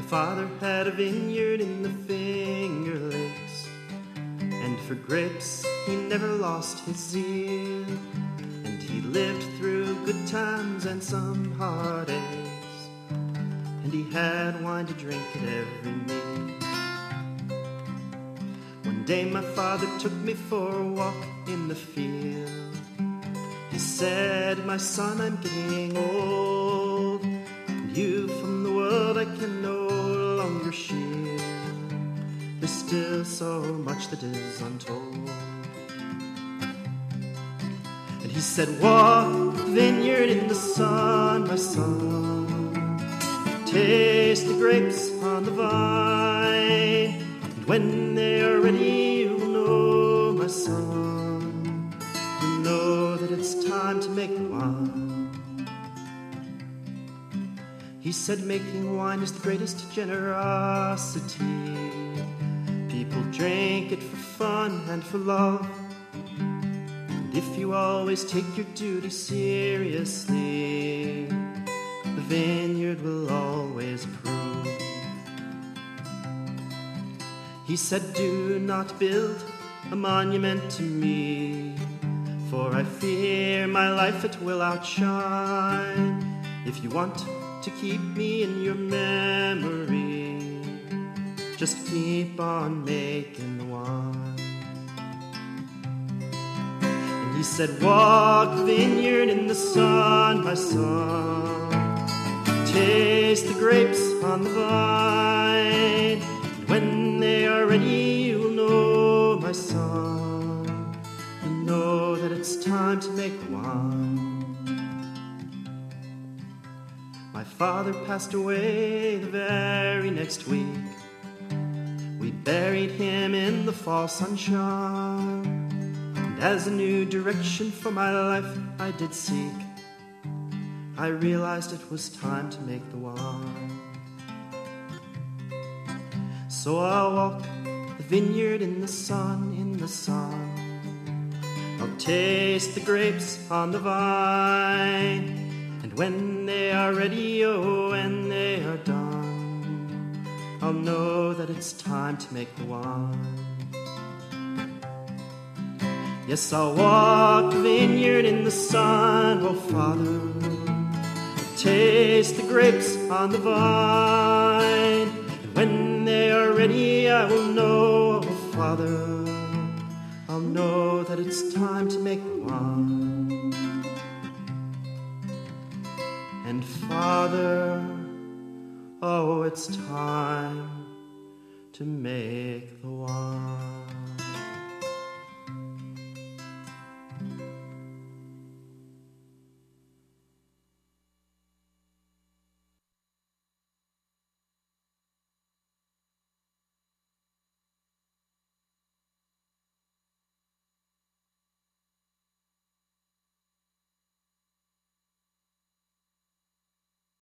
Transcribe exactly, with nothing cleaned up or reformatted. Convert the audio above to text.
father had a vineyard in the Finger Lakes, and for grapes he never lost his zeal. And he lived through good times and some heartaches, and he had wine to drink at every meal. One day my father took me for a walk in the field. He said, "My son, I'm getting old, and you from the world I can no longer shield. There's still so much that is untold." And he said, "Walk the vineyard in the sun, my son. Taste the grapes on the vine, and when they are ready, you'll know, my son, you know that it's time to make wine." He said, "Making wine is the greatest generosity. People drink it for fun and for love. And if you always take your duty seriously, the vineyard will always approve." He said, "Do not build a monument to me, for I fear my life it will outshine. If you want to keep me in your memory, just keep on making the wine." And he said, "Walk the vineyard in the sun, my son. Taste the grapes on the vine, and when they are ready, you'll know, my son, you know that it's time to make wine." My father passed away the very next week. We buried him in the fall sunshine, and as a new direction for my life I did seek, I realized it was time to make the wine. So I'll walk the vineyard in the sun, in the sun. I'll taste the grapes on the vine, and when they are ready, oh, when they are done, I'll know that it's time to make the wine. Yes, I'll walk the vineyard in the sun, oh Father. Taste the grapes on the vine, and when they are ready, I will know, oh Father, I'll know that it's time to make wine. And Father, oh, it's time to make the wine.